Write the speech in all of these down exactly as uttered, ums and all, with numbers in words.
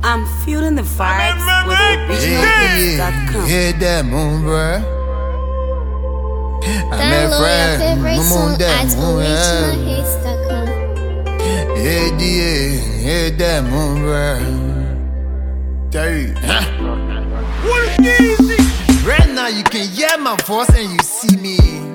I'm feeling the vibes with original hits dot com. Yeah, that moon, bruh. Download your favorite song at original hits dot com. Yeah, yeah, yeah, that moon, bruh. Tell you, huh? What is it? Right now you can hear my voice and you see me.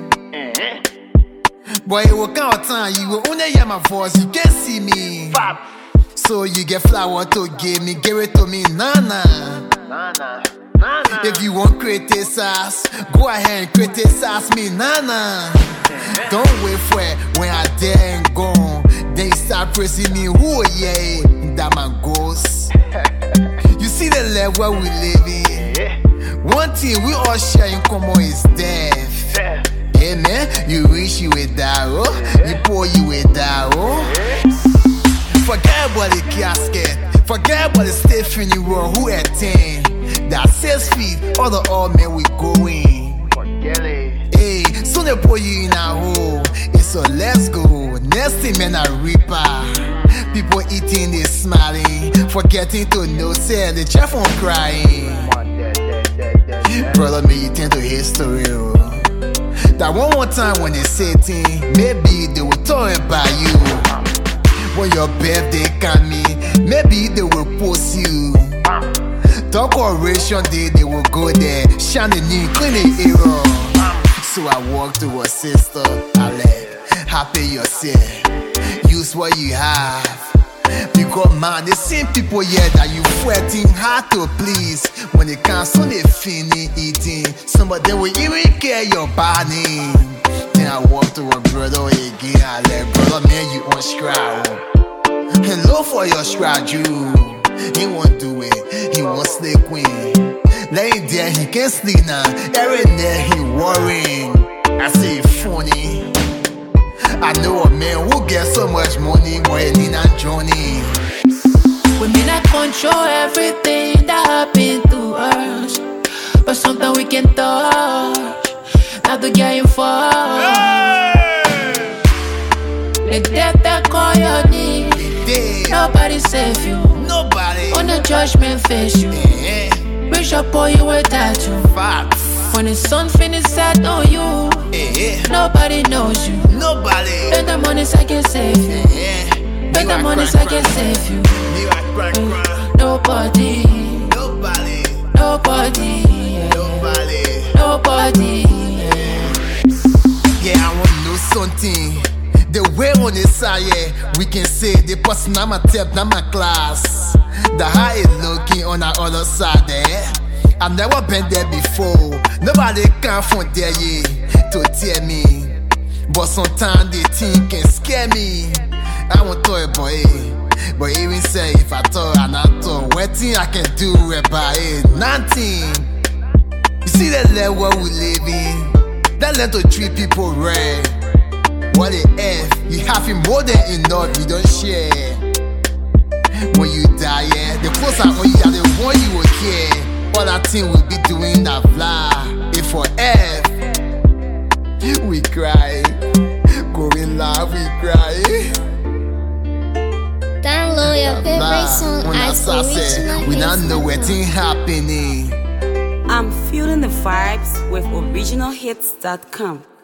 Boy, it will come time you will only hear my voice, you can't see me. So you get flower to give me, give it to me, nana. Nana. Nana. If you want criticize, go ahead and criticize me, nana. Don't wait for it when I dare and gone. Then you start praising me, who yeah, that man goes. You see the level we live in. One thing we all share in common is death. Hey man, you wish you were there, oh. You pour you were there, oh. Forget about the casket, forget about the state funeral who at ten. That six feet, all the old men we going. Hey, soon they put you in a hole. It's so let's go. Next thing man a reaper. People eating, they smiling, forgetting to know say the chef on crying. Brother, me eating to history. Oh. That one more time when they say thing, maybe they will talk about you. When your birthday coming, maybe they will post you. Decoration day, they will go there, shine the new, clean the era. So I walk to her sister, I let happy yourself, use what you have. Because man, the same people here that you fighting hard to please. When they cancel, they finish eating. Some of them will even care your body. Then I walk to a brother again. I let brother, man, you on stride. Hello for your stride, you. He won't do it. He won't stay queen. Laying there, he can't sleep now. Every day he worrying. I say funny. I know a man who gets so much money, boy, he not Johnny. We may not control everything that happened to us, but sometimes we can touch, not to get you far. The death that call your name, nobody save you. Nobody. On the judgment face you. Yeah. Bishop boy you a tattoo. Facts. When the sun finish set on you, yeah. Nobody knows you. Nobody. Spend the money so I can save you. Yeah. Spend the money so I can save you. Mm. Nobody. Nobody. Nobody. Yeah. Nobody. Nobody. Yeah, I want to know something. The way on the side, yeah, we can say the person I'm a tap, not my class. The how it looking on the other side there. Eh? I've never been there before. Nobody can from there, yeah, to tell me. But sometimes they think can scare me. I won't talk about it. But even say if I talk and I talk, what thing I can do about it? Nothing. You see that level we live in? That level to treat people right. What the F, you have it more than enough, you don't share. When you die, yeah, the closer on you are the one you will care. All that thing will be doing that fly. If for F, we cry. Going live, we cry. Download your favorite song when at original we don't know hits what thing happening. I'm feeling the vibes with original hits dot com.